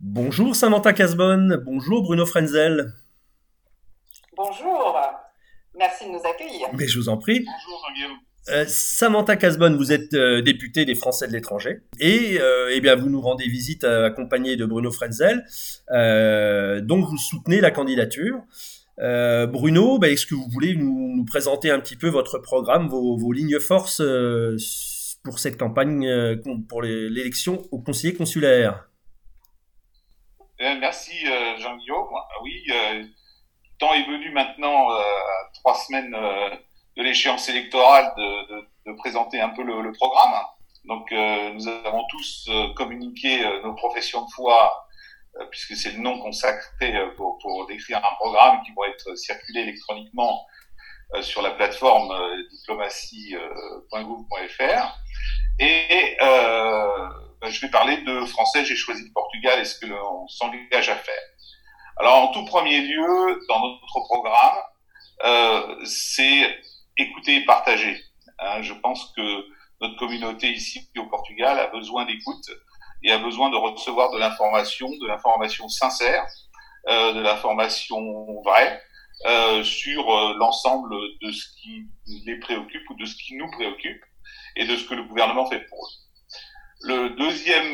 Bonjour Samantha Casbonne, bonjour Bruno Frenzel. Bonjour, merci de nous accueillir. Mais je vous en prie. Bonjour Jean-Guillaume. Samantha Casbonne, vous êtes députée des Français de l'étranger et eh bien vous nous rendez visite accompagné de Bruno Frenzel. Donc vous soutenez la candidature. Bruno, est-ce que vous voulez nous présenter un petit peu votre programme, vos lignes forces pour cette campagne pour l'élection au conseiller consulaire? Merci Jean-Guillaume. Oui, le temps est venu maintenant, à 3 semaines de l'échéance électorale, de présenter un peu le programme. Donc nous avons tous communiqué nos professions de foi, puisque c'est le nom consacré pour décrire un programme qui va être circulé électroniquement sur la plateforme diplomatie.gouv.fr. Et je vais parler de français, j'ai choisi le Portugal et ce que l'on s'engage à faire. Alors, en tout premier lieu, dans notre programme, c'est écouter et partager. Je pense que notre communauté ici au Portugal a besoin d'écoute et a besoin de recevoir de l'information sincère, de l'information vraie, sur l'ensemble de ce qui les préoccupe ou de ce qui nous préoccupe et de ce que le gouvernement fait pour eux. Le deuxième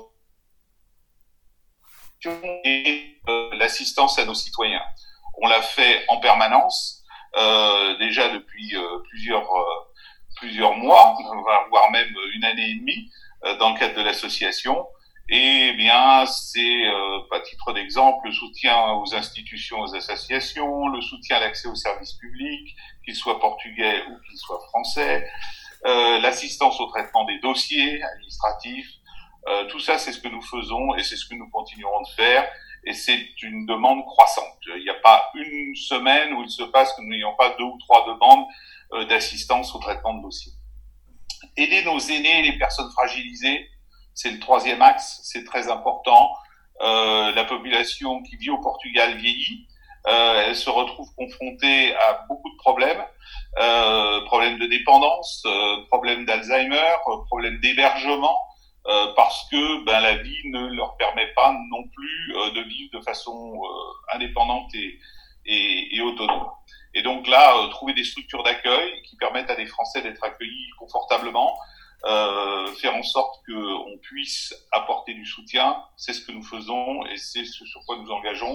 est l'assistance à nos citoyens. On l'a fait en permanence, déjà depuis plusieurs mois, voire même une année et demie, dans le cadre de l'association. Et bien, c'est, à titre d'exemple, le soutien aux institutions, aux associations, le soutien à l'accès aux services publics, qu'ils soient portugais ou qu'ils soient français, l'assistance au traitement des dossiers administratifs. Tout ça, c'est ce que nous faisons et c'est ce que nous continuerons de faire. Et c'est une demande croissante. Il n'y a pas une semaine où il se passe que nous n'ayons pas 2 ou 3 demandes d'assistance au traitement de dossiers. Aider nos aînés et les personnes fragilisées, c'est le troisième axe, c'est très important. La population qui vit au Portugal vieillit. Elle se retrouve confrontée à beaucoup de problèmes, problèmes de dépendance, problèmes d'Alzheimer, problèmes d'hébergement, parce que la vie ne leur permet pas non plus de vivre de façon indépendante et autonome. Et donc là, trouver des structures d'accueil qui permettent à des Français d'être accueillis confortablement, faire en sorte qu'on puisse apporter du soutien, c'est ce que nous faisons et c'est ce sur quoi nous engageons.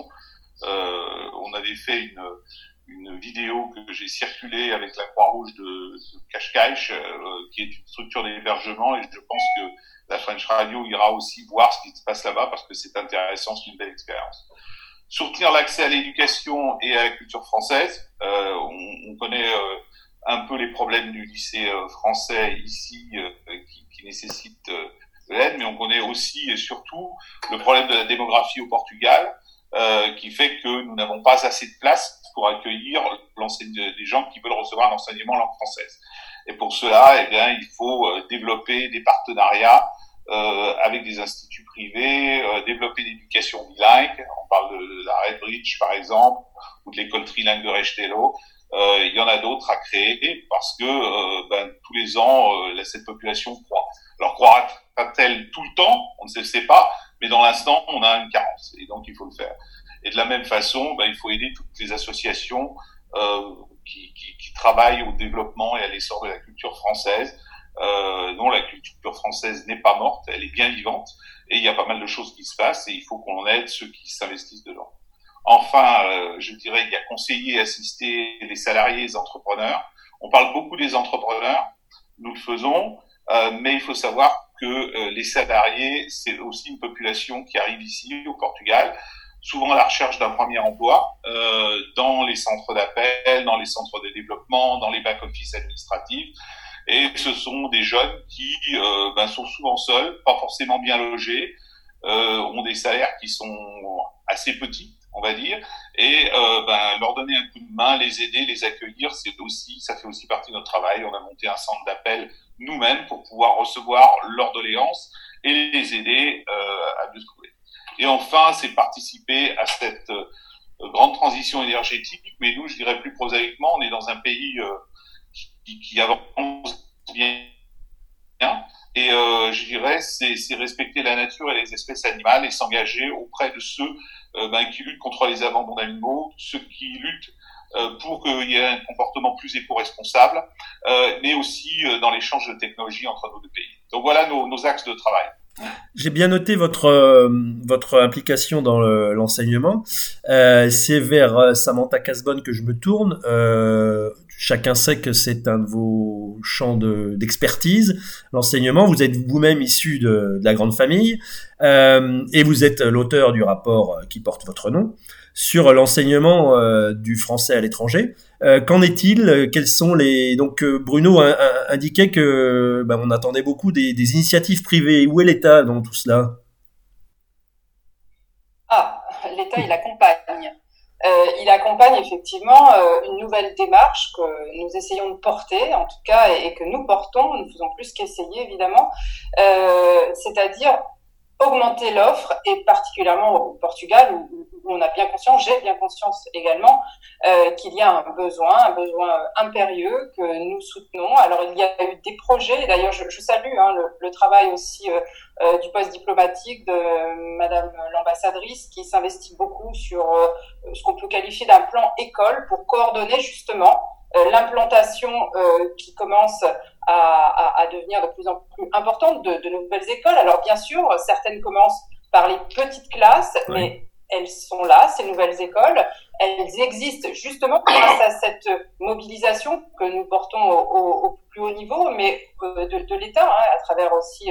On avait fait une vidéo que j'ai circulée avec la Croix-Rouge de Cascais, qui est une structure d'hébergement, et je pense que la French Radio ira aussi voir ce qui se passe là-bas parce que c'est intéressant, c'est une belle expérience. Soutenir l'accès à l'éducation et à la culture française. On connaît un peu les problèmes du lycée français ici qui nécessitent de l'aide, mais on connaît aussi et surtout le problème de la démographie au Portugal, qui fait que nous n'avons pas assez de place pour accueillir des gens qui veulent recevoir un enseignement en langue française. Et pour cela, il faut développer des partenariats avec des instituts privés, développer l'éducation bilingue. On parle de la Redbridge, par exemple, ou de l'école trilingue de Restelo. Il y en a d'autres à créer parce que tous les ans, cette population croît. Alors, croira-t-elle tout le temps? On ne sait pas, mais dans l'instant, on a une carence et donc il faut le faire. Et de la même façon, il faut aider toutes les associations qui travaillent au développement et à l'essor de la culture française. Non, la culture française n'est pas morte, elle est bien vivante et il y a pas mal de choses qui se passent et il faut qu'on aide ceux qui s'investissent dedans. Enfin, je dirais, il y a conseiller, assister les salariés, les entrepreneurs. On parle beaucoup des entrepreneurs, nous le faisons, mais il faut savoir que les salariés, c'est aussi une population qui arrive ici au Portugal, souvent à la recherche d'un premier emploi, dans les centres d'appel, dans les centres de développement, dans les back-office administratifs. Et ce sont des jeunes qui sont souvent seuls, pas forcément bien logés, ont des salaires qui sont assez petits, on va dire, et leur donner un coup de main, les aider, les accueillir, ça fait aussi partie de notre travail. On a monté un centre d'appel nous-mêmes pour pouvoir recevoir leurs doléances et les aider à mieux se trouver. Et enfin, c'est participer à cette grande transition énergétique, mais nous, je dirais plus prosaïquement, on est dans un pays qui avance bien Et je dirais, c'est respecter la nature et les espèces animales et s'engager auprès de ceux qui luttent contre les abandons d'animaux, ceux qui luttent pour qu'il y ait un comportement plus éco-responsable, mais aussi dans l'échange de technologies entre nos deux pays. Donc voilà nos axes de travail. J'ai bien noté votre implication dans l'enseignement. C'est vers Samantha Casbonne que je me tourne. Chacun sait que c'est un de vos champs d'expertise, l'enseignement. Vous êtes vous-même issu de la grande famille et vous êtes l'auteur du rapport qui porte votre nom sur l'enseignement du français à l'étranger. Qu'en est-il? Quels sont les... Donc Bruno indiquait que on attendait beaucoup des initiatives privées. Où est l'État dans tout cela? L'État, il accompagne. Il accompagne effectivement une nouvelle démarche que nous essayons de porter, en tout cas, et que nous portons, nous ne faisons plus qu'essayer évidemment, c'est-à-dire augmenter l'offre, et particulièrement au Portugal où on a bien conscience, j'ai bien conscience également qu'il y a un besoin impérieux que nous soutenons. Alors il y a eu des projets, d'ailleurs je salue le travail aussi du poste diplomatique de Madame l'ambassadrice qui s'investit beaucoup sur ce qu'on peut qualifier d'un plan école pour coordonner justement l'implantation qui commence à devenir de plus en plus importante de nouvelles écoles. Alors bien sûr, certaines commencent par les petites classes, oui. Mais elles sont là, ces nouvelles écoles. Elles existent justement grâce à cette mobilisation que nous portons au plus haut niveau, mais de l'État, à travers aussi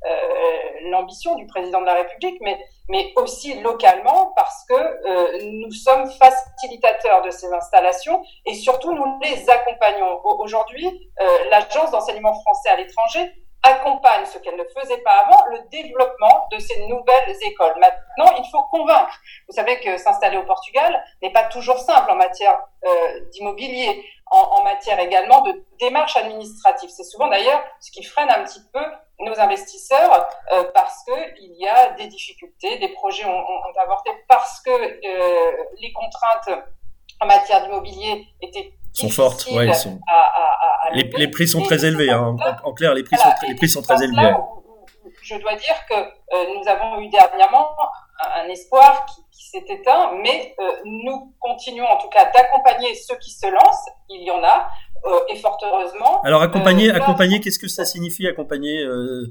l'ambition du président de la République, mais aussi localement parce que nous sommes facilitateurs de ces installations et surtout nous les accompagnons. Aujourd'hui, l'Agence d'enseignement français à l'étranger accompagne, ce qu'elle ne faisait pas avant, le développement de ces nouvelles écoles. Maintenant, il faut convaincre. Vous savez que s'installer au Portugal n'est pas toujours simple en matière d'immobilier, en matière également de démarches administratives. C'est souvent d'ailleurs ce qui freine un petit peu nos investisseurs parce qu'il y a des difficultés, des projets ont avorté parce que les contraintes en matière d'immobilier étaient sont fortes, ouais, ils sont. Les prix sont très élevés, en clair, les prix sont très élevés. Je dois dire que nous avons eu dernièrement un espoir qui s'est éteint, mais nous continuons en tout cas d'accompagner ceux qui se lancent, il y en a, et fort heureusement. Alors accompagner, qu'est-ce que ça signifie accompagner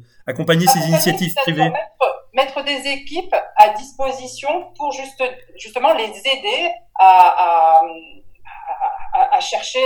ces initiatives privées? Mettre des équipes à disposition pour justement les aider à chercher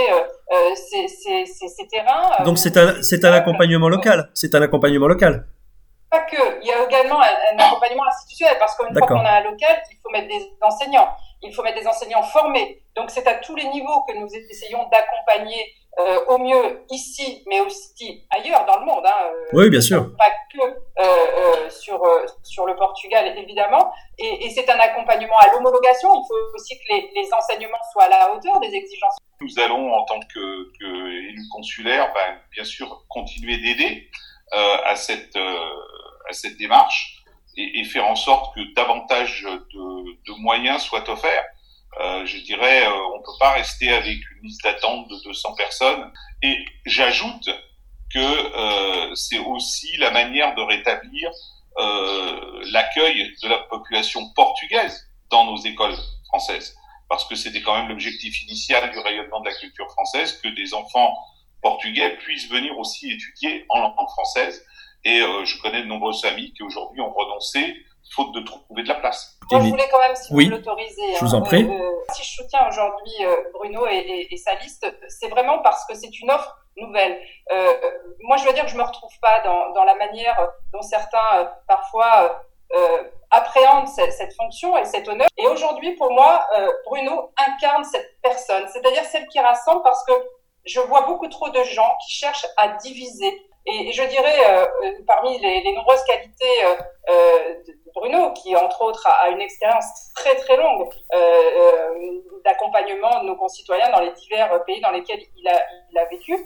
ces terrains. Donc c'est un accompagnement local. C'est un accompagnement local. Pas que. Il y a également un accompagnement institutionnel parce qu'une fois qu'on a un local, il faut mettre des enseignants. Il faut mettre des enseignants formés. Donc c'est à tous les niveaux que nous essayons d'accompagner au mieux ici, mais aussi ailleurs dans le monde. Oui, bien sûr. Pas que sur le Portugal, évidemment. Et c'est un accompagnement à l'homologation. Il faut aussi que les enseignements soient à la hauteur des exigences. Nous allons, en tant qu'élus consulaires, bien sûr, continuer d'aider à cette démarche et faire en sorte que davantage de moyens soient offerts. Je dirais, on peut pas rester avec une liste d'attente de 200 personnes. Et j'ajoute que c'est aussi la manière de rétablir l'accueil de la population portugaise dans nos écoles françaises. Parce que c'était quand même l'objectif initial du rayonnement de la culture française, que des enfants portugais puissent venir aussi étudier en langue française. Et je connais de nombreuses familles qui aujourd'hui ont renoncé faute de trouver de la place. Moi, je voulais quand même, si vous l'autorisez, je vous en prie. Si je soutiens aujourd'hui Bruno et sa liste, c'est vraiment parce que c'est une offre nouvelle. Moi, je dois dire que je me retrouve pas dans la manière dont certains parfois appréhendent cette fonction et cet honneur. Et aujourd'hui, pour moi, Bruno incarne cette personne, c'est-à-dire celle qui rassemble, parce que je vois beaucoup trop de gens qui cherchent à diviser. Et je dirais, parmi les nombreuses qualités de Bruno, qui entre autres a une expérience très très longue d'accompagnement de nos concitoyens dans les divers pays dans lesquels il a vécu,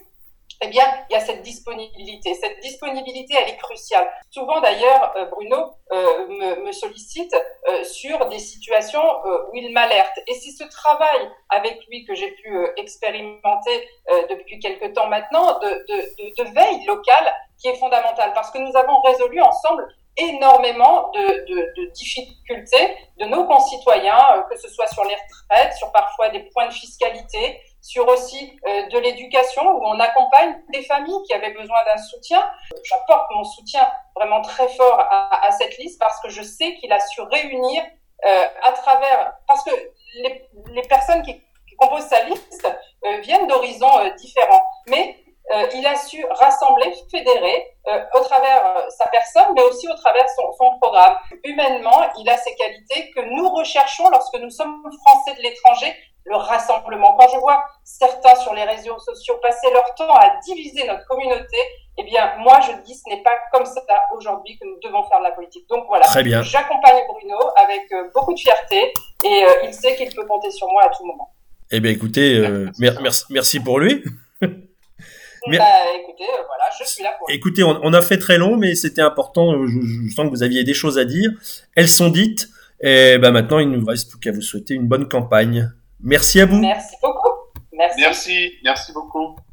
eh bien, il y a cette disponibilité. Cette disponibilité, elle est cruciale. Souvent, d'ailleurs, Bruno me sollicite sur des situations où il m'alerte. Et c'est ce travail avec lui que j'ai pu expérimenter depuis quelque temps maintenant, de veille locale, qui est fondamental. Parce que nous avons résolu ensemble énormément de difficultés de nos concitoyens, que ce soit sur les retraites, sur parfois des points de fiscalité, sur aussi de l'éducation où on accompagne des familles qui avaient besoin d'un soutien. J'apporte mon soutien vraiment très fort à cette liste parce que je sais qu'il a su réunir à travers... Parce que les personnes qui composent sa liste viennent d'horizons différents. Mais il a su rassembler, fédérer au travers sa personne, mais aussi au travers son programme. Humainement, il a ces qualités que nous recherchons lorsque nous sommes Français de l'étranger, le rassemblement. Quand je vois certains sur les réseaux sociaux passer leur temps à diviser notre communauté, eh bien, moi, je dis, ce n'est pas comme ça aujourd'hui que nous devons faire de la politique. Donc voilà, j'accompagne Bruno avec beaucoup de fierté et il sait qu'il peut compter sur moi à tout moment. Eh bien, écoutez, merci pour lui. Écoutez, voilà, je suis là pour. Écoutez, on a fait très long, mais c'était important. Je sens que vous aviez des choses à dire. Elles sont dites. Et maintenant, il ne nous reste plus qu'à vous souhaiter une bonne campagne. Merci à vous. Merci beaucoup. Merci beaucoup.